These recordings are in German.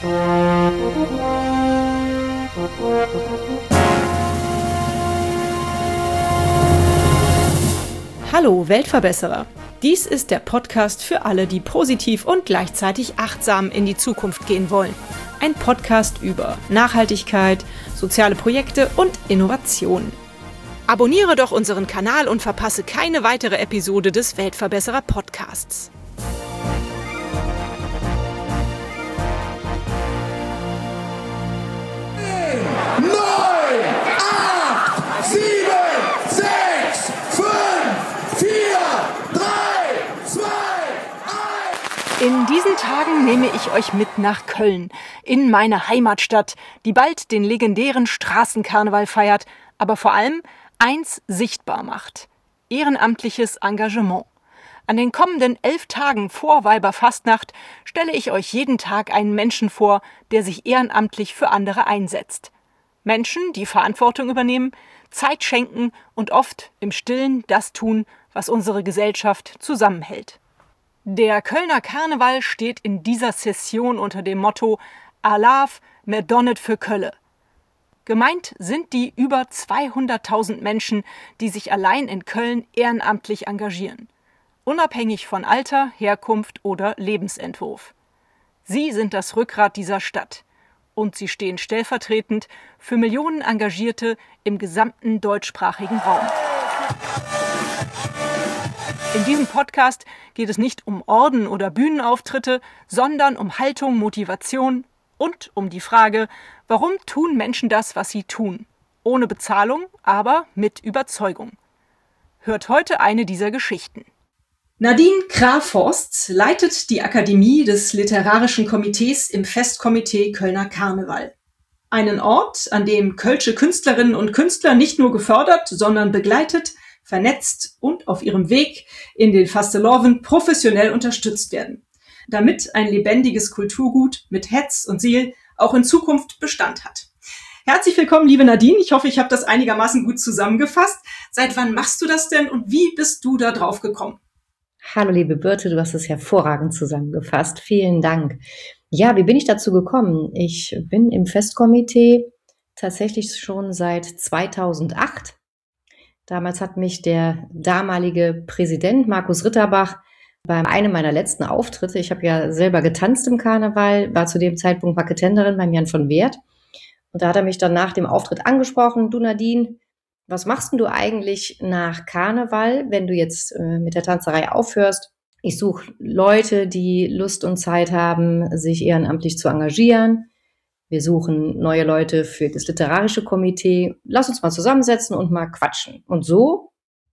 Hallo Weltverbesserer! Dies ist der Podcast für alle, die positiv und gleichzeitig achtsam in die Zukunft gehen wollen. Ein Podcast über Nachhaltigkeit, soziale Projekte und Innovation. Abonniere doch unseren Kanal und verpasse keine weitere Episode des Weltverbesserer Podcasts. In diesen Tagen nehme ich euch mit nach Köln, in meine Heimatstadt, die bald den legendären Straßenkarneval feiert, aber vor allem eins sichtbar macht: ehrenamtliches Engagement. An den kommenden 11 Tagen vor Weiberfastnacht stelle ich euch jeden Tag einen Menschen vor, der sich ehrenamtlich für andere einsetzt. Menschen, die Verantwortung übernehmen, Zeit schenken und oft im Stillen das tun, was unsere Gesellschaft zusammenhält. Der Kölner Karneval steht in dieser Session unter dem Motto Alaaf met Donnet für Kölle. Gemeint sind die über 200.000 Menschen, die sich allein in Köln ehrenamtlich engagieren. Unabhängig von Alter, Herkunft oder Lebensentwurf. Sie sind das Rückgrat dieser Stadt. Und sie stehen stellvertretend für Millionen Engagierte im gesamten deutschsprachigen Raum. In diesem Podcast geht es nicht um Orden oder Bühnenauftritte, sondern um Haltung, Motivation und um die Frage, warum tun Menschen das, was sie tun? Ohne Bezahlung, aber mit Überzeugung. Hört heute eine dieser Geschichten. Nadine Krahforst leitet die Akademie des Literarischen Komitees im Festkomitee Kölner Karneval. Einen Ort, an dem kölsche Künstlerinnen und Künstler nicht nur gefördert, sondern begleitet, vernetzt und auf ihrem Weg in den Fasteloven professionell unterstützt werden, damit ein lebendiges Kulturgut mit Herz und Seele auch in Zukunft Bestand hat. Herzlich willkommen, liebe Nadine. Ich hoffe, ich habe das einigermaßen gut zusammengefasst. Seit wann machst du das denn und wie bist du da drauf gekommen? Hallo liebe Birte, du hast es hervorragend zusammengefasst. Vielen Dank. Ja, wie bin ich dazu gekommen? Ich bin im Festkomitee tatsächlich schon seit 2008. Damals hat mich der damalige Präsident Markus Ritterbach bei einem meiner letzten Auftritte, ich habe ja selber getanzt im Karneval, war zu dem Zeitpunkt Marketenderin beim Jan von Wert. Und da hat er mich dann nach dem Auftritt angesprochen: Du Nadine, was machst denn du eigentlich nach Karneval, wenn du jetzt mit der Tanzerei aufhörst? Ich suche Leute, die Lust und Zeit haben, sich ehrenamtlich zu engagieren. Wir suchen neue Leute für das literarische Komitee. Lass uns mal zusammensetzen und mal quatschen. Und so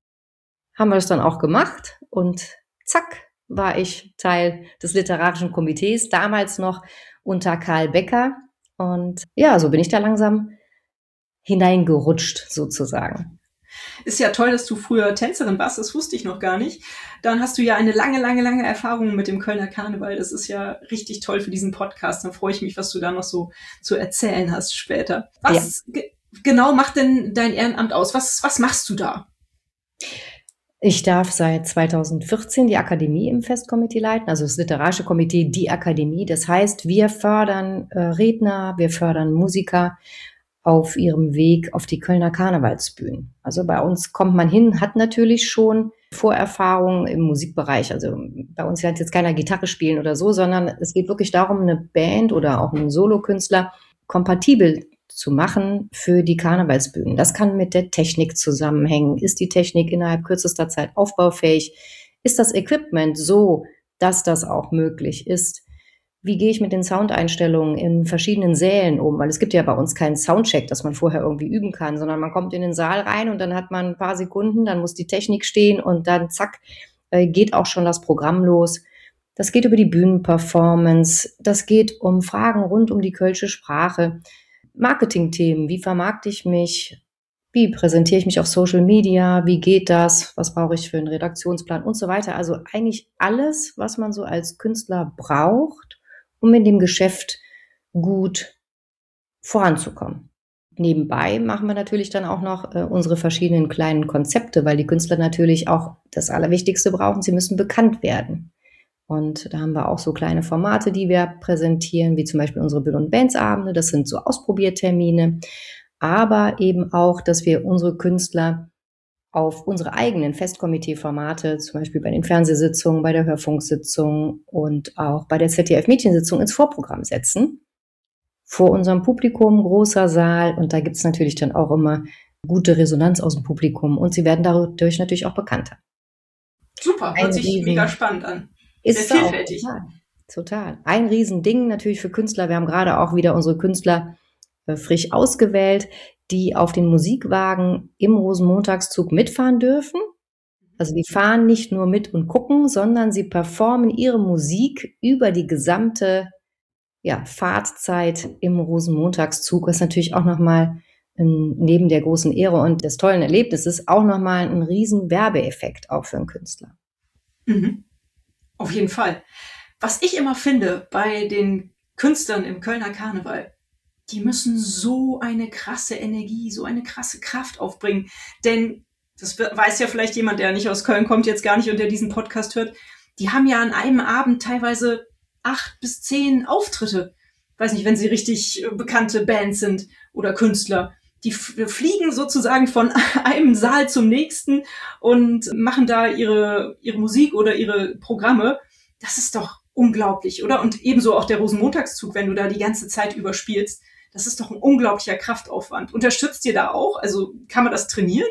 haben wir das dann auch gemacht. Und zack, war ich Teil des literarischen Komitees, damals noch unter Karl Becker. Und ja, so bin ich da langsam hineingerutscht sozusagen. Ist ja toll, dass du früher Tänzerin warst, das wusste ich noch gar nicht. Dann hast du ja eine lange Erfahrung mit dem Kölner Karneval. Das ist ja richtig toll für diesen Podcast. Dann freue ich mich, was du da noch so zu erzählen hast später. Was genau macht denn dein Ehrenamt aus? Was machst du da? Ich darf seit 2014 die Akademie im Festkomitee leiten, also das literarische Komitee, die Akademie. Das heißt, wir fördern Redner, wir fördern Musiker auf ihrem Weg auf die Kölner Karnevalsbühnen. Also bei uns kommt man hin, hat natürlich schon Vorerfahrungen im Musikbereich. Also bei uns lernt jetzt keiner Gitarre spielen oder so, sondern es geht wirklich darum, eine Band oder auch einen Solokünstler kompatibel zu machen für die Karnevalsbühnen. Das kann mit der Technik zusammenhängen. Ist die Technik innerhalb kürzester Zeit aufbaufähig? Ist das Equipment so, dass das auch möglich ist? Wie gehe ich mit den Soundeinstellungen in verschiedenen Sälen um? Weil es gibt ja bei uns keinen Soundcheck, dass man vorher irgendwie üben kann, sondern man kommt in den Saal rein und dann hat man ein paar Sekunden, dann muss die Technik stehen und dann zack, geht auch schon das Programm los. Das geht über die Bühnenperformance, das geht um Fragen rund um die kölsche Sprache, Marketingthemen, wie vermarkte ich mich, wie präsentiere ich mich auf Social Media, wie geht das, was brauche ich für einen Redaktionsplan und so weiter. Also eigentlich alles, was man so als Künstler braucht, um in dem Geschäft gut voranzukommen. Nebenbei machen wir natürlich dann auch noch unsere verschiedenen kleinen Konzepte, weil die Künstler natürlich auch das Allerwichtigste brauchen, sie müssen bekannt werden. Und da haben wir auch so kleine Formate, die wir präsentieren, wie zum Beispiel unsere Bill- und Bands-Abende. Das sind so Ausprobiertermine. Aber eben auch, dass wir unsere Künstler auf unsere eigenen Festkomitee-Formate, zum Beispiel bei den Fernsehsitzungen, bei der Hörfunksitzung und auch bei der ZDF-Mediensitzung ins Vorprogramm setzen. Vor unserem Publikum, großer Saal. Und da gibt es natürlich dann auch immer gute Resonanz aus dem Publikum. Und sie werden dadurch natürlich auch bekannter. Super, hört sich mega spannend an. Ist sehr vielfältig. Total. Ein Riesending natürlich für Künstler. Wir haben gerade auch wieder unsere Künstler frisch ausgewählt, die auf den Musikwagen im Rosenmontagszug mitfahren dürfen. Also die fahren nicht nur mit und gucken, sondern sie performen ihre Musik über die gesamte Fahrtzeit im Rosenmontagszug. Das ist natürlich auch nochmal neben der großen Ehre und des tollen Erlebnisses auch nochmal ein riesen Werbeeffekt auch für einen Künstler. Mhm. Auf jeden Fall. Was ich immer finde bei den Künstlern im Kölner Karneval, die müssen so eine krasse Energie, so eine krasse Kraft aufbringen. Denn, das weiß ja vielleicht jemand, der nicht aus Köln kommt, jetzt gar nicht und der diesen Podcast hört, die haben ja an einem Abend teilweise 8 bis 10 Auftritte. Weiß nicht, wenn sie richtig bekannte Bands sind oder Künstler. Die fliegen sozusagen von einem Saal zum nächsten und machen da ihre Musik oder ihre Programme. Das ist doch unglaublich, oder? Und ebenso auch der Rosenmontagszug, wenn du da die ganze Zeit überspielst. Das ist doch ein unglaublicher Kraftaufwand. Unterstützt ihr da auch? Also kann man das trainieren?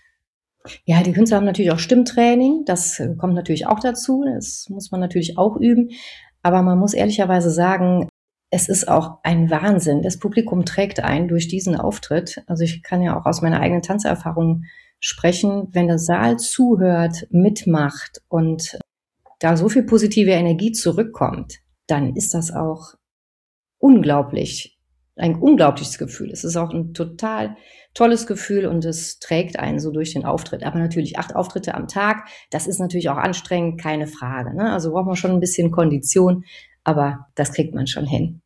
Ja, die Künstler haben natürlich auch Stimmtraining. Das kommt natürlich auch dazu. Das muss man natürlich auch üben. Aber man muss ehrlicherweise sagen, es ist auch ein Wahnsinn. Das Publikum trägt ein durch diesen Auftritt. Also ich kann ja auch aus meiner eigenen Tanzerfahrung sprechen. Wenn der Saal zuhört, mitmacht und da so viel positive Energie zurückkommt, dann ist das auch unglaublich. Ein unglaubliches Gefühl. Es ist auch ein total tolles Gefühl und es trägt einen so durch den Auftritt. Aber natürlich 8 Auftritte am Tag, das ist natürlich auch anstrengend, keine Frage. Ne? Also braucht man schon ein bisschen Kondition, aber das kriegt man schon hin.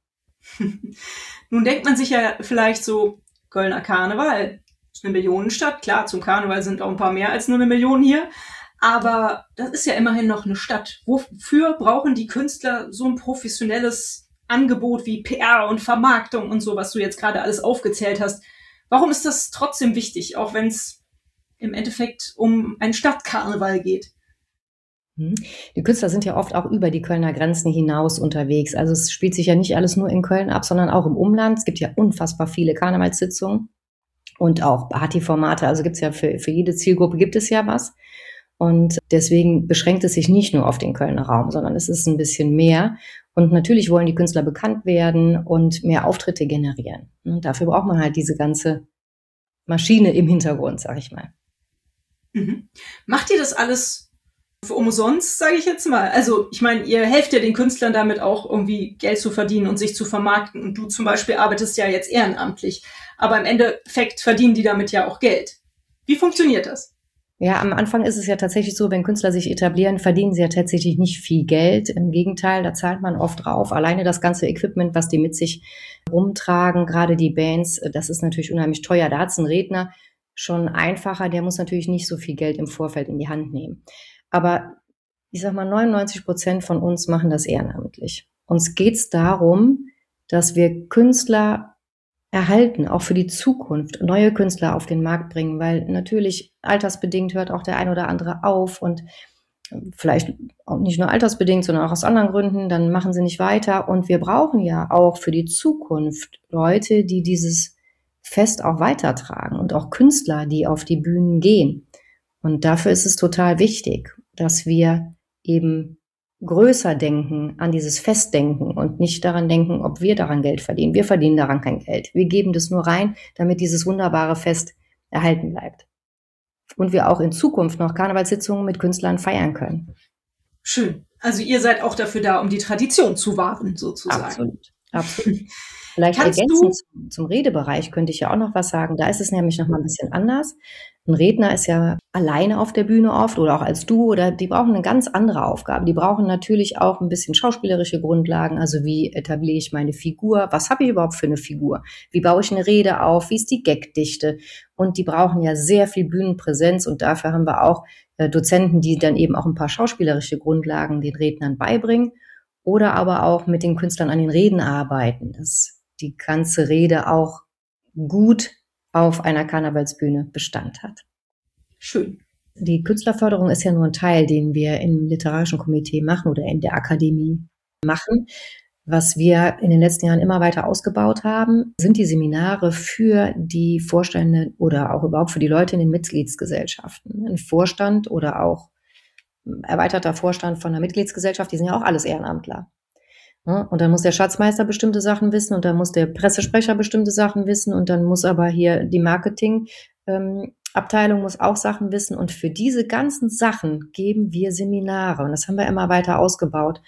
Nun denkt man sich ja vielleicht so, Kölner Karneval ist eine Millionenstadt. Klar, zum Karneval sind auch ein paar mehr als nur 1 Million hier. Aber das ist ja immerhin noch eine Stadt. Wofür brauchen die Künstler so ein professionelles Angebot wie PR und Vermarktung und so, was du jetzt gerade alles aufgezählt hast? Warum ist das trotzdem wichtig, auch wenn es im Endeffekt um einen Stadtkarneval geht? Die Künstler sind ja oft auch über die Kölner Grenzen hinaus unterwegs. Also es spielt sich ja nicht alles nur in Köln ab, sondern auch im Umland. Es gibt ja unfassbar viele Karnevalssitzungen und auch Partyformate. Also gibt es ja für jede Zielgruppe gibt es ja was. Und deswegen beschränkt es sich nicht nur auf den Kölner Raum, sondern es ist ein bisschen mehr. Und natürlich wollen die Künstler bekannt werden und mehr Auftritte generieren. Und dafür braucht man halt diese ganze Maschine im Hintergrund, sag ich mal. Mhm. Macht ihr das alles für umsonst, sage ich jetzt mal? Also ich meine, ihr helft ja den Künstlern damit auch irgendwie Geld zu verdienen und sich zu vermarkten. Und du zum Beispiel arbeitest ja jetzt ehrenamtlich. Aber im Endeffekt verdienen die damit ja auch Geld. Wie funktioniert das? Ja, am Anfang ist es ja tatsächlich so, wenn Künstler sich etablieren, verdienen sie ja tatsächlich nicht viel Geld. Im Gegenteil, da zahlt man oft drauf. Alleine das ganze Equipment, was die mit sich rumtragen, gerade die Bands, das ist natürlich unheimlich teuer. Da hat es ein Redner schon einfacher, der muss natürlich nicht so viel Geld im Vorfeld in die Hand nehmen. Aber ich sag mal, 99% von uns machen das ehrenamtlich. Uns geht's darum, dass wir Künstler erhalten, auch für die Zukunft, neue Künstler auf den Markt bringen, weil natürlich altersbedingt hört auch der ein oder andere auf und vielleicht auch nicht nur altersbedingt, sondern auch aus anderen Gründen, dann machen sie nicht weiter. Und wir brauchen ja auch für die Zukunft Leute, die dieses Fest auch weitertragen und auch Künstler, die auf die Bühnen gehen. Und dafür ist es total wichtig, dass wir eben größer denken, an dieses Fest denken und nicht daran denken, ob wir daran Geld verdienen. Wir verdienen daran kein Geld. Wir geben das nur rein, damit dieses wunderbare Fest erhalten bleibt. Und wir auch in Zukunft noch Karnevalssitzungen mit Künstlern feiern können. Schön. Also ihr seid auch dafür da, um die Tradition zu wahren, sozusagen. Absolut. Absolut. Vielleicht Kannst ergänzend du, zum Redebereich könnte ich ja auch noch was sagen. Da ist es nämlich noch mal ein bisschen anders. Ein Redner ist ja alleine auf der Bühne oft oder auch als Duo, oder die brauchen eine ganz andere Aufgabe. Die brauchen natürlich auch ein bisschen schauspielerische Grundlagen. Also wie etabliere ich meine Figur? Was habe ich überhaupt für eine Figur? Wie baue ich eine Rede auf? Wie ist die Gagdichte? Und die brauchen ja sehr viel Bühnenpräsenz, und dafür haben wir auch Dozenten, die dann eben auch ein paar schauspielerische Grundlagen den Rednern beibringen oder aber auch mit den Künstlern an den Reden arbeiten, dass die ganze Rede auch gut auf einer Karnevalsbühne Bestand hat. schön. Die Künstlerförderung ist ja nur ein Teil, den wir im Literarischen Komitee machen oder in der Akademie machen. Was wir in den letzten Jahren immer weiter ausgebaut haben, sind die Seminare für die Vorstände oder auch überhaupt für die Leute in den Mitgliedsgesellschaften. Ein Vorstand oder auch erweiterter Vorstand von einer Mitgliedsgesellschaft, die sind ja auch alles Ehrenamtler. Und dann muss der Schatzmeister bestimmte Sachen wissen und dann muss der Pressesprecher bestimmte Sachen wissen und dann muss aber hier die Marketingabteilung muss auch Sachen wissen, und für diese ganzen Sachen geben wir Seminare und das haben wir immer weiter ausgebaut.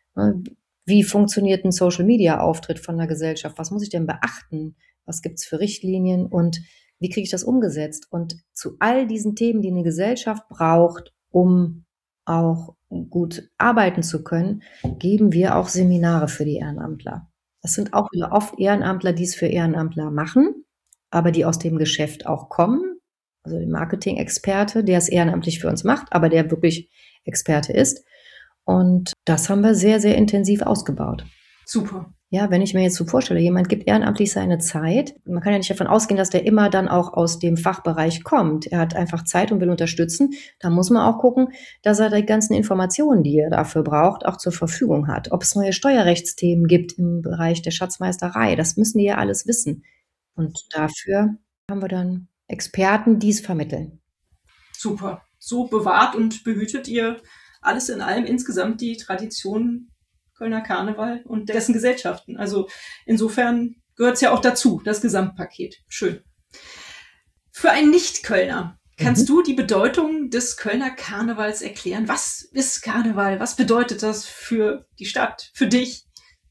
Wie funktioniert ein Social-Media-Auftritt von der Gesellschaft? Was muss ich denn beachten? Was gibt's für Richtlinien und wie kriege ich das umgesetzt? Und zu all diesen Themen, die eine Gesellschaft braucht, um auch gut arbeiten zu können, geben wir auch Seminare für die Ehrenamtler. Das sind auch wieder oft Ehrenamtler, die es für Ehrenamtler machen, aber die aus dem Geschäft auch kommen. Also der Marketing-Experte, der es ehrenamtlich für uns macht, aber der wirklich Experte ist. Und das haben wir sehr, sehr intensiv ausgebaut. Super. Ja, wenn ich mir jetzt so vorstelle, jemand gibt ehrenamtlich seine Zeit. Man kann ja nicht davon ausgehen, dass der immer dann auch aus dem Fachbereich kommt. Er hat einfach Zeit und will unterstützen. Da muss man auch gucken, dass er die ganzen Informationen, die er dafür braucht, auch zur Verfügung hat. Ob es neue Steuerrechtsthemen gibt im Bereich der Schatzmeisterei, das müssen die ja alles wissen. Und dafür haben wir dann Experten, die es vermitteln. Super. So bewahrt und behütet ihr alles in allem insgesamt die Tradition Kölner Karneval und dessen Gesellschaften. Also insofern gehört es ja auch dazu, das Gesamtpaket. Schön. Für einen Nicht-Kölner, kannst du die Bedeutung des Kölner Karnevals erklären? Was ist Karneval? Was bedeutet das für die Stadt, für dich?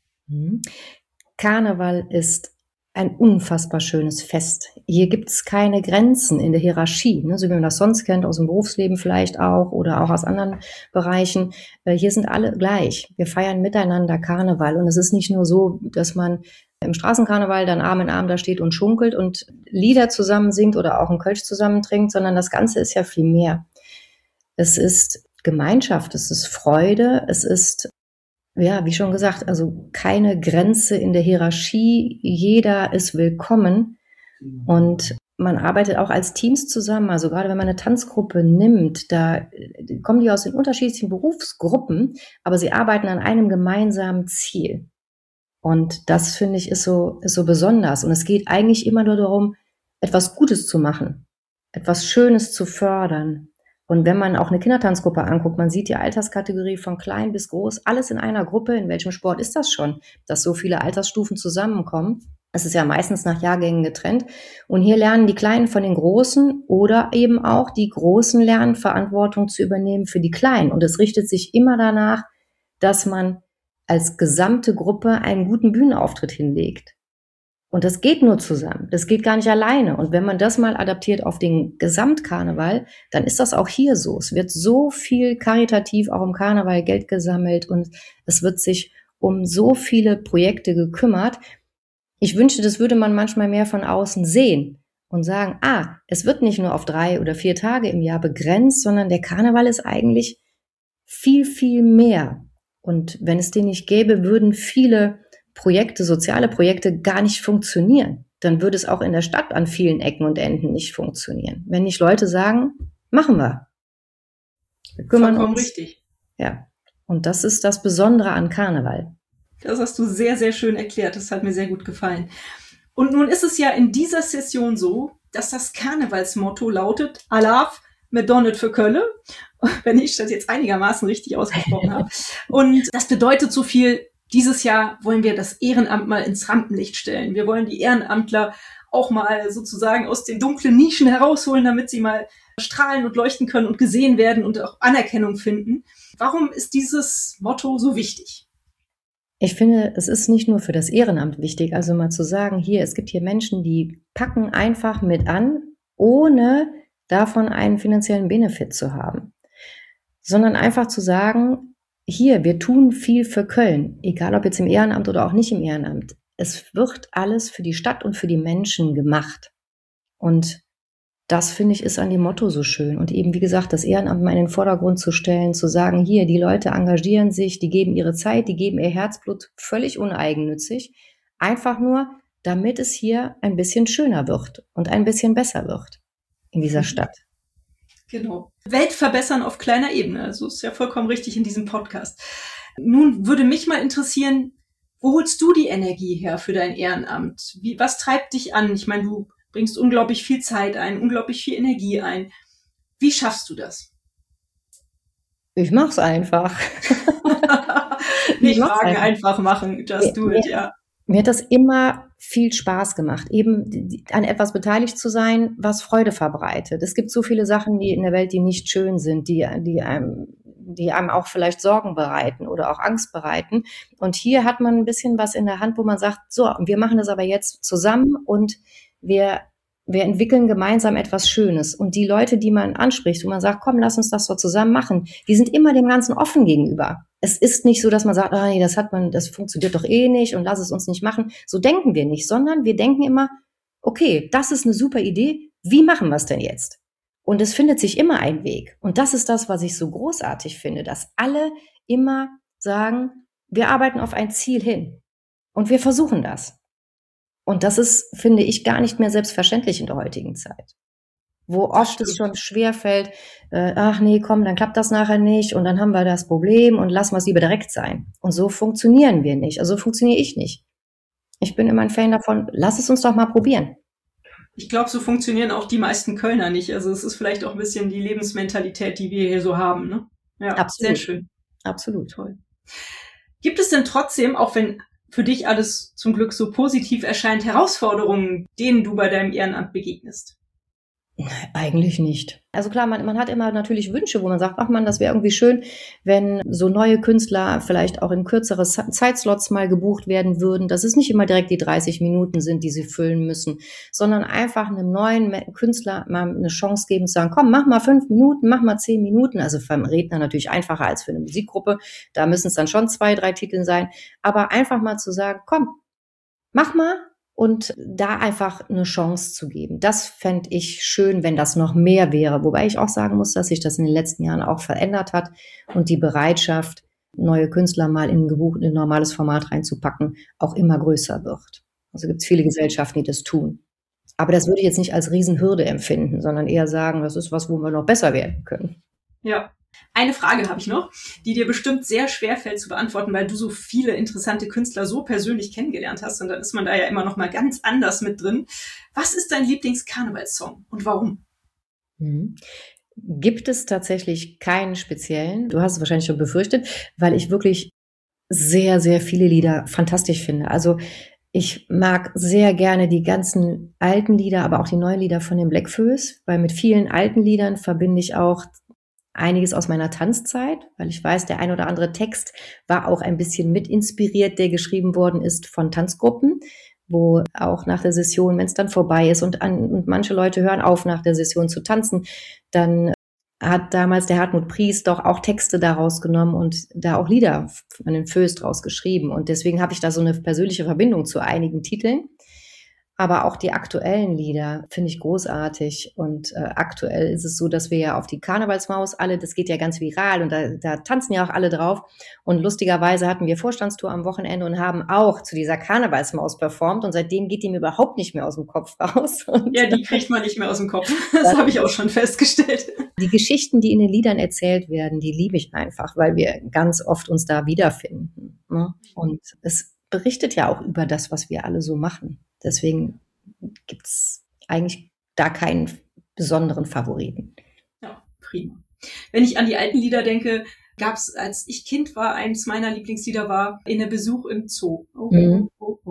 Karneval ist ein unfassbar schönes Fest. Hier gibt es keine Grenzen in der Hierarchie, ne, so wie man das sonst kennt, aus dem Berufsleben vielleicht auch oder auch aus anderen Bereichen. Hier sind alle gleich. Wir feiern miteinander Karneval. Und es ist nicht nur so, dass man im Straßenkarneval dann Arm in Arm da steht und schunkelt und Lieder zusammen singt oder auch einen Kölsch zusammen trinkt, sondern das Ganze ist ja viel mehr. Es ist Gemeinschaft, es ist Freude, es ist, ja, wie schon gesagt, also keine Grenze in der Hierarchie. Jeder ist willkommen und man arbeitet auch als Teams zusammen. Also gerade wenn man eine Tanzgruppe nimmt, da kommen die aus den unterschiedlichen Berufsgruppen, aber sie arbeiten an einem gemeinsamen Ziel. Und das, finde ich, ist so besonders. Und es geht eigentlich immer nur darum, etwas Gutes zu machen, etwas Schönes zu fördern. Und wenn man auch eine Kindertanzgruppe anguckt, man sieht die Alterskategorie von klein bis groß, alles in einer Gruppe. In welchem Sport ist das schon, dass so viele Altersstufen zusammenkommen? Es ist ja meistens nach Jahrgängen getrennt. Und hier lernen die Kleinen von den Großen oder eben auch die Großen lernen, Verantwortung zu übernehmen für die Kleinen. Und es richtet sich immer danach, dass man als gesamte Gruppe einen guten Bühnenauftritt hinlegt. Und das geht nur zusammen. Das geht gar nicht alleine. Und wenn man das mal adaptiert auf den Gesamtkarneval, dann ist das auch hier so. Es wird so viel karitativ auch im Karneval Geld gesammelt und es wird sich um so viele Projekte gekümmert. Ich wünschte, das würde man manchmal mehr von außen sehen und sagen, es wird nicht nur auf 3 oder 4 Tage im Jahr begrenzt, sondern der Karneval ist eigentlich viel, viel mehr. Und wenn es den nicht gäbe, würden viele Projekte, soziale Projekte gar nicht funktionieren. Dann würde es auch in der Stadt an vielen Ecken und Enden nicht funktionieren. Wenn nicht Leute sagen, machen wir. Wir kümmern Vollkommen uns. Richtig. Ja. Und das ist das Besondere an Karneval. Das hast du sehr, sehr schön erklärt. Das hat mir sehr gut gefallen. Und nun ist es ja in dieser Session so, dass das Karnevalsmotto lautet, Alaf mit Donnet für Kölle, wenn ich das jetzt einigermaßen richtig ausgesprochen habe. Und das bedeutet so viel, dieses Jahr wollen wir das Ehrenamt mal ins Rampenlicht stellen. Wir wollen die Ehrenamtler auch mal sozusagen aus den dunklen Nischen herausholen, damit sie mal strahlen und leuchten können und gesehen werden und auch Anerkennung finden. Warum ist dieses Motto so wichtig? Ich finde, es ist nicht nur für das Ehrenamt wichtig, also mal zu sagen, hier, es gibt hier Menschen, die packen einfach mit an, ohne davon einen finanziellen Benefit zu haben, sondern einfach zu sagen, hier, wir tun viel für Köln, egal ob jetzt im Ehrenamt oder auch nicht im Ehrenamt. Es wird alles für die Stadt und für die Menschen gemacht. Und das, finde ich, ist an dem Motto so schön. Und eben, wie gesagt, das Ehrenamt mal in den Vordergrund zu stellen, zu sagen, hier, die Leute engagieren sich, die geben ihre Zeit, die geben ihr Herzblut völlig uneigennützig. Einfach nur, damit es hier ein bisschen schöner wird und ein bisschen besser wird in dieser Stadt. Genau. Welt verbessern auf kleiner Ebene. Also ist ja vollkommen richtig in diesem Podcast. Nun würde mich mal interessieren, wo holst du die Energie her für dein Ehrenamt? Was treibt dich an? Ich meine, du bringst unglaublich viel Zeit ein, unglaublich viel Energie ein. Wie schaffst du das? Ich mach's einfach. Nicht fragen, einfach machen. Just do it, ja. Mir hat das immer viel Spaß gemacht, eben an etwas beteiligt zu sein, was Freude verbreitet. Es gibt so viele Sachen, die in der Welt, die nicht schön sind, die einem auch vielleicht Sorgen bereiten oder auch Angst bereiten. Und hier hat man ein bisschen was in der Hand, wo man sagt, so, wir machen das aber jetzt zusammen und wir entwickeln gemeinsam etwas Schönes. Und die Leute, die man anspricht, wo man sagt, komm, lass uns das so zusammen machen, die sind immer dem Ganzen offen gegenüber. Es ist nicht so, dass man sagt, nee, das funktioniert doch eh nicht und lass es uns nicht machen. So denken wir nicht, sondern wir denken immer, okay, das ist eine super Idee, wie machen wir es denn jetzt? Und es findet sich immer ein Weg. Und das ist das, was ich so großartig finde, dass alle immer sagen, wir arbeiten auf ein Ziel hin und wir versuchen das. Und das ist, finde ich, gar nicht mehr selbstverständlich in der heutigen Zeit. Wo oft es schon schwerfällt, ach nee, komm, dann klappt das nachher nicht und dann haben wir das Problem und lassen wir es lieber direkt sein. Und so funktionieren wir nicht, also so funktioniere ich nicht. Ich bin immer ein Fan davon, lass es uns doch mal probieren. Ich glaube, so funktionieren auch die meisten Kölner nicht. Also es ist vielleicht auch ein bisschen die Lebensmentalität, die wir hier so haben. Ne? Ja, absolut. Sehr schön. Absolut. Toll. Gibt es denn trotzdem, auch wenn für dich alles zum Glück so positiv erscheint, Herausforderungen, denen du bei deinem Ehrenamt begegnest? Eigentlich nicht. Also klar, man hat immer natürlich Wünsche, wo man sagt, ach man, das wäre irgendwie schön, wenn so neue Künstler vielleicht auch in kürzere Zeitslots mal gebucht werden würden, dass es nicht immer direkt die 30 Minuten sind, die sie füllen müssen, sondern einfach einem neuen Künstler mal eine Chance geben zu sagen, komm, mach mal 5 Minuten, mach mal 10 Minuten. Also für einen Redner natürlich einfacher als für eine Musikgruppe. Da müssen es dann schon 2, 3 Titel sein. Aber einfach mal zu sagen, komm, mach mal. Und da einfach eine Chance zu geben. Das fände ich schön, wenn das noch mehr wäre. Wobei ich auch sagen muss, dass sich das in den letzten Jahren auch verändert hat und die Bereitschaft, neue Künstler mal in ein normales Format reinzupacken, auch immer größer wird. Also gibt es viele Gesellschaften, die das tun. Aber das würde ich jetzt nicht als Riesenhürde empfinden, sondern eher sagen, das ist was, wo wir noch besser werden können. Ja. Eine Frage habe ich noch, die dir bestimmt sehr schwer fällt zu beantworten, weil du so viele interessante Künstler so persönlich kennengelernt hast und dann ist man da ja immer noch mal ganz anders mit drin. Was ist dein Lieblings-Karnevalssong und warum? Gibt es tatsächlich keinen speziellen. Du hast es wahrscheinlich schon befürchtet, weil ich wirklich sehr, sehr viele Lieder fantastisch finde. Also ich mag sehr gerne die ganzen alten Lieder, aber auch die neuen Lieder von den Bläckfoes, weil mit vielen alten Liedern verbinde ich auch einiges aus meiner Tanzzeit, weil ich weiß, der ein oder andere Text war auch ein bisschen mit inspiriert, der geschrieben worden ist von Tanzgruppen, wo auch nach der Session, wenn es dann vorbei ist und manche Leute hören auf, nach der Session zu tanzen, dann hat damals der Hartmut Pries doch auch Texte daraus genommen und da auch Lieder von den Foes draus geschrieben. Und deswegen habe ich da so eine persönliche Verbindung zu einigen Titeln. Aber auch die aktuellen Lieder finde ich großartig. Und aktuell ist es so, dass wir ja auf die Karnevalsmaus alle, das geht ja ganz viral und da tanzen ja auch alle drauf. Und lustigerweise hatten wir Vorstandstour am Wochenende und haben auch zu dieser Karnevalsmaus performt. Und seitdem geht die mir überhaupt nicht mehr aus dem Kopf raus. Und ja, die kriegt man nicht mehr aus dem Kopf. Das habe ich auch schon festgestellt. Die Geschichten, die in den Liedern erzählt werden, die liebe ich einfach, weil wir ganz oft uns da wiederfinden. Ne? Und es berichtet ja auch über das, was wir alle so machen. Deswegen gibt es eigentlich da keinen besonderen Favoriten. Ja, prima. Wenn ich an die alten Lieder denke, gab es, als ich Kind war, eins meiner Lieblingslieder war In der Besuch im Zoo. Oh.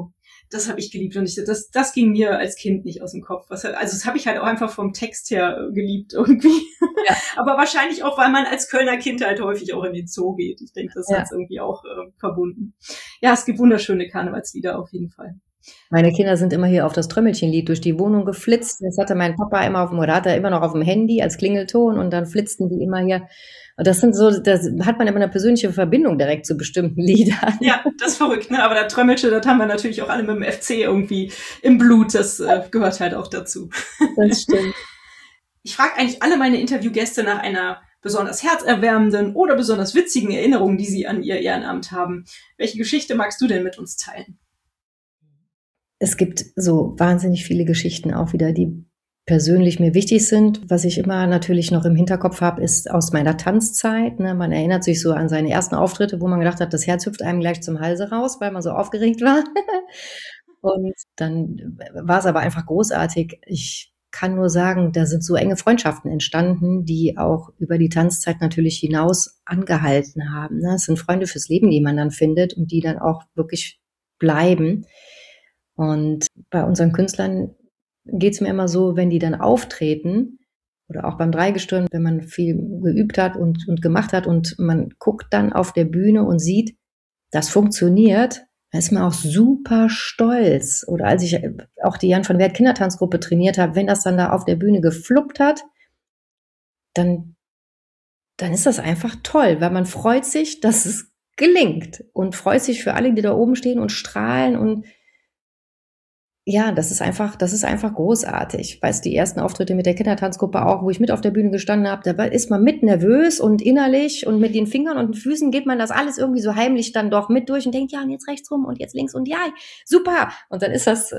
Das habe ich geliebt und das ging mir als Kind nicht aus dem Kopf. Also das habe ich halt auch einfach vom Text her geliebt irgendwie. Ja. Aber wahrscheinlich auch, weil man als Kölner Kind halt häufig auch in den Zoo geht. Ich denke, das hat es irgendwie auch verbunden. Ja, es gibt wunderschöne Karnevalslieder auf jeden Fall. Meine Kinder sind immer hier auf das Trömmelchenlied durch die Wohnung geflitzt. Das hatte mein Papa immer immer noch auf dem Handy als Klingelton und dann flitzten die immer hier. Und das hat man immer eine persönliche Verbindung direkt zu bestimmten Liedern. Ja, das ist verrückt, ne? Aber der Trömmelche, das haben wir natürlich auch alle mit dem FC irgendwie im Blut. Das gehört halt auch dazu. Das stimmt. Ich frage eigentlich alle meine Interviewgäste nach einer besonders herzerwärmenden oder besonders witzigen Erinnerung, die sie an ihr Ehrenamt haben. Welche Geschichte magst du denn mit uns teilen? Es gibt so wahnsinnig viele Geschichten auch wieder, die persönlich mir wichtig sind. Was ich immer natürlich noch im Hinterkopf habe, ist aus meiner Tanzzeit. Ne? Man erinnert sich so an seine ersten Auftritte, wo man gedacht hat, das Herz hüpft einem gleich zum Halse raus, weil man so aufgeregt war. Und dann war es aber einfach großartig. Ich kann nur sagen, da sind so enge Freundschaften entstanden, die auch über die Tanzzeit natürlich hinaus angehalten haben. Ne? Es sind Freunde fürs Leben, die man dann findet und die dann auch wirklich bleiben. Und bei unseren Künstlern geht es mir immer so, wenn die dann auftreten oder auch beim Dreigestirn, wenn man viel geübt hat und gemacht hat und man guckt dann auf der Bühne und sieht, das funktioniert, da ist man auch super stolz. Oder als ich auch die Jan van Wert Kindertanzgruppe trainiert habe, wenn das dann da auf der Bühne gefluppt hat, dann ist das einfach toll, weil man freut sich, dass es gelingt und freut sich für alle, die da oben stehen und strahlen und ja, das ist einfach großartig. Weißt, die ersten Auftritte mit der Kindertanzgruppe auch, wo ich mit auf der Bühne gestanden habe, da ist man mit nervös und innerlich und mit den Fingern und den Füßen geht man das alles irgendwie so heimlich dann doch mit durch und denkt, ja, und jetzt rechts rum und jetzt links und ja, super. Und dann ist das,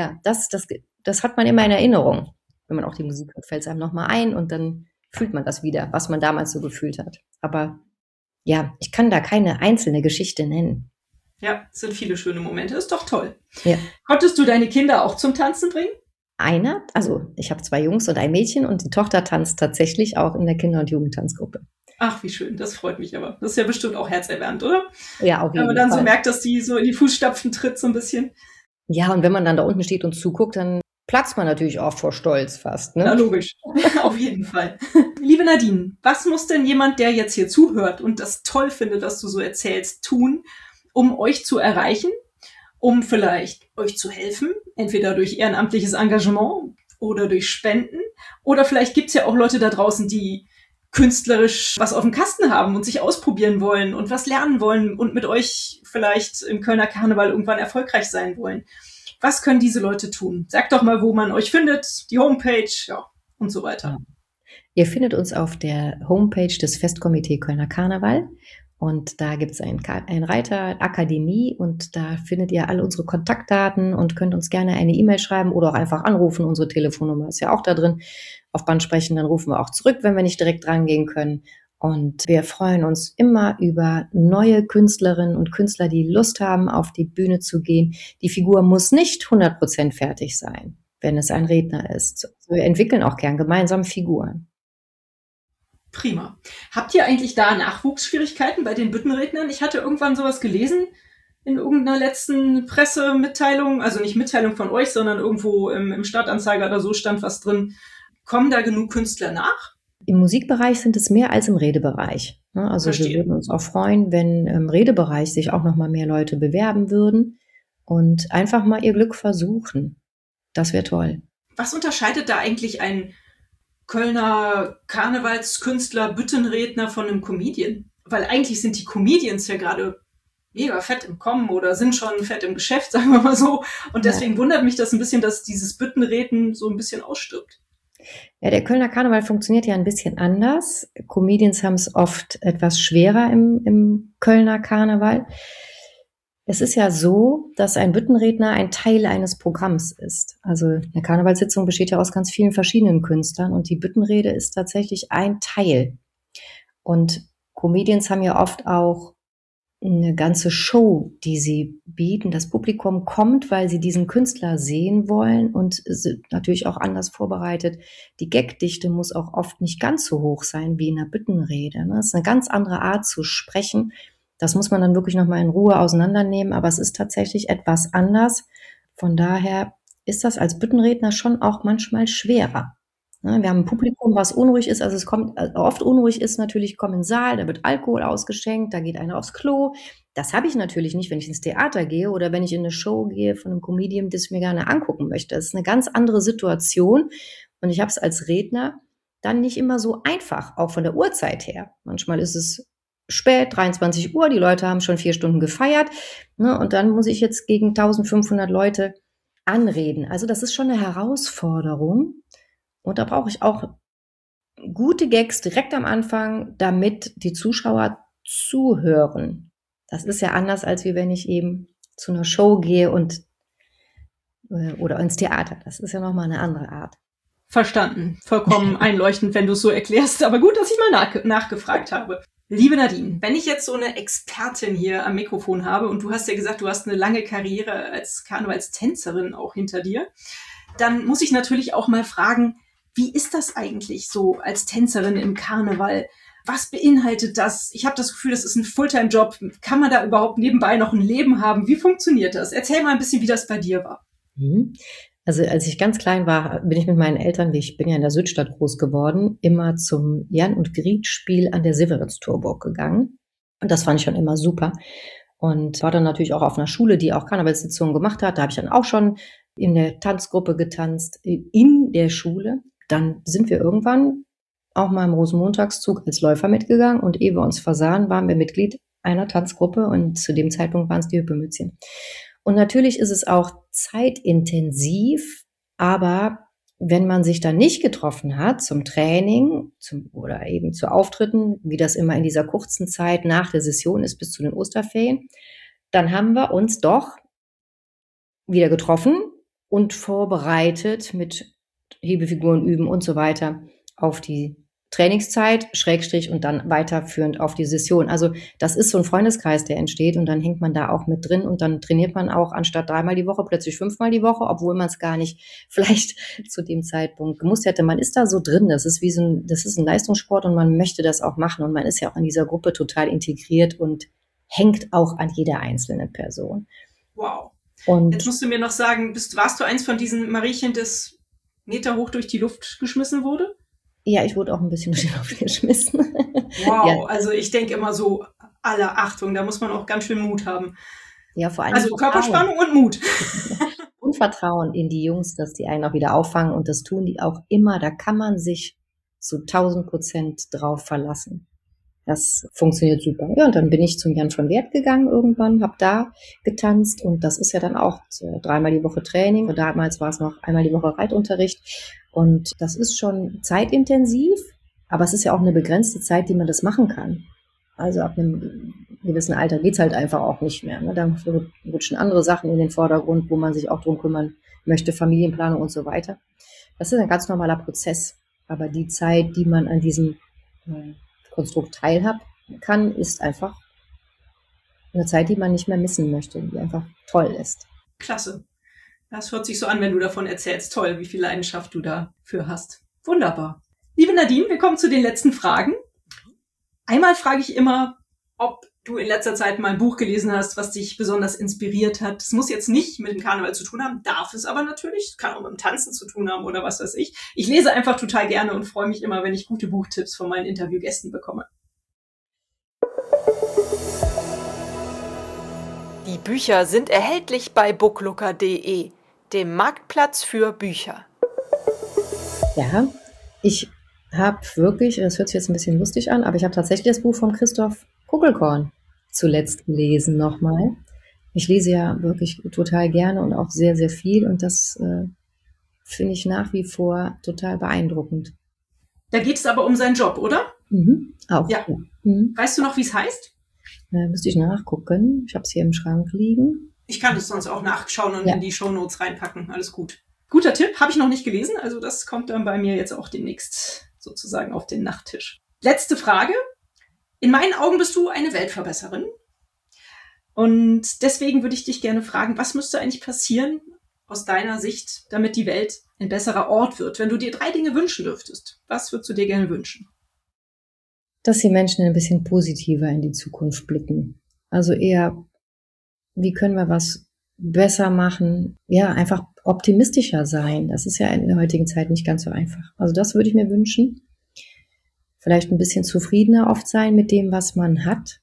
das hat man immer in Erinnerung. Wenn man auch die Musik hört, fällt es einem nochmal ein und dann fühlt man das wieder, was man damals so gefühlt hat. Aber ja, ich kann da keine einzelne Geschichte nennen. Ja, es sind viele schöne Momente. Ist doch toll. Ja. Konntest du deine Kinder auch zum Tanzen bringen? Einer, also ich habe 2 Jungs und ein Mädchen und die Tochter tanzt tatsächlich auch in der Kinder- und Jugendtanzgruppe. Ach, wie schön, das freut mich aber. Das ist ja bestimmt auch herzerwärmend, oder? Ja, auf jeden Fall. Wenn man dann so merkt, dass die so in die Fußstapfen tritt, so ein bisschen. Ja, und wenn man dann da unten steht und zuguckt, dann platzt man natürlich auch vor Stolz fast. Ne? Na, logisch. Auf jeden Fall. Liebe Nadine, was muss denn jemand, der jetzt hier zuhört und das toll findet, was du so erzählst, tun, um euch zu erreichen, um vielleicht euch zu helfen, entweder durch ehrenamtliches Engagement oder durch Spenden. Oder vielleicht gibt's ja auch Leute da draußen, die künstlerisch was auf dem Kasten haben und sich ausprobieren wollen und was lernen wollen und mit euch vielleicht im Kölner Karneval irgendwann erfolgreich sein wollen. Was können diese Leute tun? Sagt doch mal, wo man euch findet, die Homepage, ja, und so weiter. Ihr findet uns auf der Homepage des Festkomitee Kölner Karneval. Und da gibt es einen Reiter Akademie und da findet ihr alle unsere Kontaktdaten und könnt uns gerne eine E-Mail schreiben oder auch einfach anrufen. Unsere Telefonnummer ist ja auch da drin. Auf Band sprechen, dann rufen wir auch zurück, wenn wir nicht direkt rangehen können. Und wir freuen uns immer über neue Künstlerinnen und Künstler, die Lust haben, auf die Bühne zu gehen. Die Figur muss nicht 100% fertig sein, wenn es ein Redner ist. Wir entwickeln auch gern gemeinsam Figuren. Prima. Habt ihr eigentlich da Nachwuchsschwierigkeiten bei den Büttenrednern? Ich hatte irgendwann sowas gelesen in irgendeiner letzten Pressemitteilung, also nicht Mitteilung von euch, sondern irgendwo im Stadtanzeiger oder so stand was drin. Kommen da genug Künstler nach? Im Musikbereich sind es mehr als im Redebereich. Also wir würden uns auch freuen, wenn im Redebereich sich auch noch mal mehr Leute bewerben würden und einfach mal ihr Glück versuchen. Das wäre toll. Was unterscheidet da eigentlich ein Kölner Karnevalskünstler, Büttenredner von einem Comedian? Weil eigentlich sind die Comedians ja gerade mega fett im Kommen oder sind schon fett im Geschäft, sagen wir mal so. Und deswegen wundert mich das ein bisschen, dass dieses Büttenreden so ein bisschen ausstirbt. Ja, der Kölner Karneval funktioniert ja ein bisschen anders. Comedians haben es oft etwas schwerer im Kölner Karneval. Es ist ja so, dass ein Büttenredner ein Teil eines Programms ist. Also eine Karnevalssitzung besteht ja aus ganz vielen verschiedenen Künstlern und die Büttenrede ist tatsächlich ein Teil. Und Comedians haben ja oft auch eine ganze Show, die sie bieten. Das Publikum kommt, weil sie diesen Künstler sehen wollen und sind natürlich auch anders vorbereitet. Die Gagdichte muss auch oft nicht ganz so hoch sein wie in der Büttenrede. Das ist eine ganz andere Art zu sprechen. Das muss man dann wirklich nochmal in Ruhe auseinandernehmen, aber es ist tatsächlich etwas anders, Von daher ist das als Büttenredner schon auch manchmal schwerer. Ne, wir haben ein Publikum, was unruhig ist, also es kommt oft unruhig ist natürlich, kommt in den Saal, da wird Alkohol ausgeschenkt, da geht einer aufs Klo. Das habe ich natürlich nicht, wenn ich ins Theater gehe oder wenn ich in eine Show gehe von einem Comedian, das ich mir gerne angucken möchte. Das ist eine ganz andere Situation und ich habe es als Redner dann nicht immer so einfach, auch von der Uhrzeit her. Manchmal ist es spät, 23 Uhr, die Leute haben schon 4 Stunden gefeiert, ne, und dann muss ich jetzt gegen 1500 Leute anreden. Also das ist schon eine Herausforderung. Und da brauche ich auch gute Gags direkt am Anfang, damit die Zuschauer zuhören. Das ist ja anders, als wie wenn ich eben zu einer Show gehe oder ins Theater. Das ist ja nochmal eine andere Art. Verstanden. Vollkommen einleuchtend, wenn du es so erklärst. Aber gut, dass ich mal nachgefragt habe. Liebe Nadine, wenn ich jetzt so eine Expertin hier am Mikrofon habe und du hast ja gesagt, du hast eine lange Karriere als Karnevalstänzerin auch hinter dir, dann muss ich natürlich auch mal fragen, wie ist das eigentlich so als Tänzerin im Karneval? Was beinhaltet das? Ich habe das Gefühl, das ist ein Fulltime-Job. Kann man da überhaupt nebenbei noch ein Leben haben? Wie funktioniert das? Erzähl mal ein bisschen, wie das bei dir war. Also als ich ganz klein war, bin ich mit meinen Eltern, ich bin ja in der Südstadt groß geworden, immer zum Jan- und Griet-Spiel an der Severinstorburg gegangen. Und das fand ich schon immer super. Und war dann natürlich auch auf einer Schule, die auch Karnevalssitzungen gemacht hat. Da habe ich dann auch schon in der Tanzgruppe getanzt, in der Schule. Dann sind wir irgendwann auch mal im Rosenmontagszug als Läufer mitgegangen und ehe wir uns versahen, waren wir Mitglied einer Tanzgruppe und zu dem Zeitpunkt waren es die Hüppelmützchen. Und natürlich ist es auch zeitintensiv, aber wenn man sich dann nicht getroffen hat zum Training oder eben zu Auftritten, wie das immer in dieser kurzen Zeit nach der Session ist bis zu den Osterferien, dann haben wir uns doch wieder getroffen und vorbereitet mit Hebefiguren üben und so weiter auf die Trainingszeit, Schrägstrich und dann weiterführend auf die Session. Also das ist so ein Freundeskreis, der entsteht und dann hängt man da auch mit drin und dann trainiert man auch anstatt 3-mal die Woche plötzlich 5-mal die Woche, obwohl man es gar nicht vielleicht zu dem Zeitpunkt gemusst hätte. Man ist da so drin, das ist ein Leistungssport und man möchte das auch machen und man ist ja auch in dieser Gruppe total integriert und hängt auch an jeder einzelnen Person. Wow. Und jetzt musst du mir noch sagen, warst du eins von diesen Mariechen, das Meter hoch durch die Luft geschmissen wurde? Ja, ich wurde auch ein bisschen durch die Luft geschmissen. Wow, Ja. Also ich denke immer so, aller Achtung, da muss man auch ganz schön Mut haben. Ja, vor allem also Körperspannung und Mut. Und Vertrauen in die Jungs, dass die einen auch wieder auffangen und das tun die auch immer. Da kann man sich zu 1000% drauf verlassen. Das funktioniert super. Ja, und dann bin ich zum Jan von Wert gegangen irgendwann, habe da getanzt und das ist ja dann auch 3-mal die Woche Training. Und damals war es noch 1-mal die Woche Reitunterricht und das ist schon zeitintensiv, aber es ist ja auch eine begrenzte Zeit, die man das machen kann. Also ab einem gewissen Alter geht's halt einfach auch nicht mehr. Ne? Dann rutschen andere Sachen in den Vordergrund, wo man sich auch drum kümmern möchte, Familienplanung und so weiter. Das ist ein ganz normaler Prozess. Aber die Zeit, die man an diesem Konstrukt teilhaben kann, ist einfach eine Zeit, die man nicht mehr missen möchte, die einfach toll ist. Klasse. Das hört sich so an, wenn du davon erzählst. Toll, wie viel Leidenschaft du dafür hast. Wunderbar. Liebe Nadine, wir kommen zu den letzten Fragen. Einmal frage ich immer, ob du in letzter Zeit mal ein Buch gelesen hast, was dich besonders inspiriert hat. Das muss jetzt nicht mit dem Karneval zu tun haben, darf es aber natürlich. Es kann auch mit dem Tanzen zu tun haben oder was weiß ich. Ich lese einfach total gerne und freue mich immer, wenn ich gute Buchtipps von meinen Interviewgästen bekomme. Die Bücher sind erhältlich bei booklooker.de, dem Marktplatz für Bücher. Ja, ich habe wirklich, das hört sich jetzt ein bisschen lustig an, aber ich habe tatsächlich das Buch von Christoph Kuckelkorn zuletzt gelesen nochmal. Ich lese ja wirklich total gerne und auch sehr, sehr viel und das finde ich nach wie vor total beeindruckend. Da geht es aber um seinen Job, oder? Auch. Ja. Weißt du noch, wie es heißt? Müsste ich nachgucken. Ich habe es hier im Schrank liegen. Ich kann es sonst auch nachschauen und in die Shownotes reinpacken. Alles gut. Guter Tipp, habe ich noch nicht gelesen. Also das kommt dann bei mir jetzt auch demnächst sozusagen auf den Nachttisch. Letzte Frage. In meinen Augen bist du eine Weltverbesserin. Und deswegen würde ich dich gerne fragen, was müsste eigentlich passieren aus deiner Sicht, damit die Welt ein besserer Ort wird? Wenn du dir 3 Dinge wünschen dürftest, was würdest du dir gerne wünschen? Dass die Menschen ein bisschen positiver in die Zukunft blicken. Also eher, wie können wir was besser machen, ja, einfach optimistischer sein. Das ist ja in der heutigen Zeit nicht ganz so einfach. Also das würde ich mir wünschen. Vielleicht ein bisschen zufriedener oft sein mit dem, was man hat.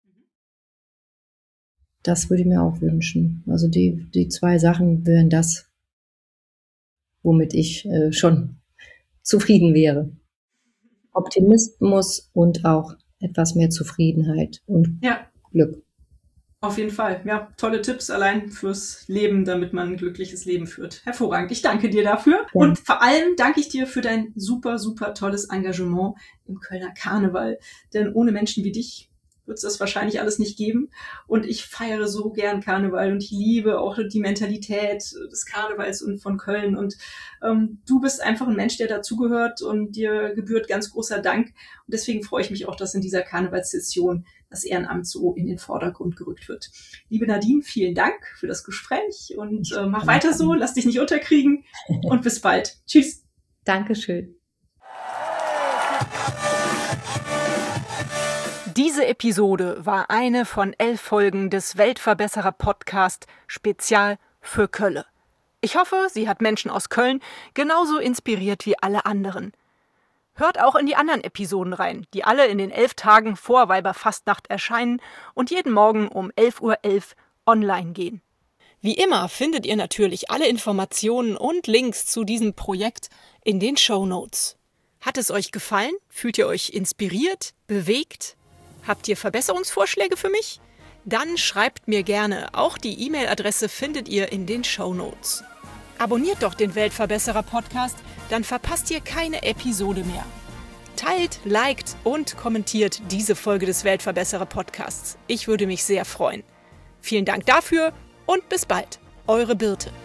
Das würde ich mir auch wünschen. Also die 2 Sachen wären das, womit ich schon zufrieden wäre. Optimismus und auch etwas mehr Zufriedenheit und Glück. Auf jeden Fall. Ja, tolle Tipps allein fürs Leben, damit man ein glückliches Leben führt. Hervorragend. Ich danke dir dafür. Ja. Und vor allem danke ich dir für dein super, super tolles Engagement im Kölner Karneval. Denn ohne Menschen wie dich wird es das wahrscheinlich alles nicht geben. Und ich feiere so gern Karneval und ich liebe auch die Mentalität des Karnevals und von Köln. Und du bist einfach ein Mensch, der dazugehört und dir gebührt ganz großer Dank. Und deswegen freue ich mich auch, dass in dieser Karnevalssession das Ehrenamt so in den Vordergrund gerückt wird. Liebe Nadine, vielen Dank für das Gespräch und mach weiter so, lass dich nicht unterkriegen und bis bald. Tschüss. Dankeschön. Diese Episode war eine von 11 Folgen des Weltverbesserer-Podcast Spezial für Kölle. Ich hoffe, sie hat Menschen aus Köln genauso inspiriert wie alle anderen. Hört auch in die anderen Episoden rein, die alle in den 11 Tagen vor Weiberfastnacht erscheinen und jeden Morgen um 11:11 Uhr online gehen. Wie immer findet ihr natürlich alle Informationen und Links zu diesem Projekt in den Shownotes. Hat es euch gefallen? Fühlt ihr euch inspiriert, bewegt? Habt ihr Verbesserungsvorschläge für mich? Dann schreibt mir gerne. Auch die E-Mail-Adresse findet ihr in den Shownotes. Abonniert doch den Weltverbesserer-Podcast, dann verpasst ihr keine Episode mehr. Teilt, liked und kommentiert diese Folge des Weltverbesserer-Podcasts. Ich würde mich sehr freuen. Vielen Dank dafür und bis bald. Eure Birte.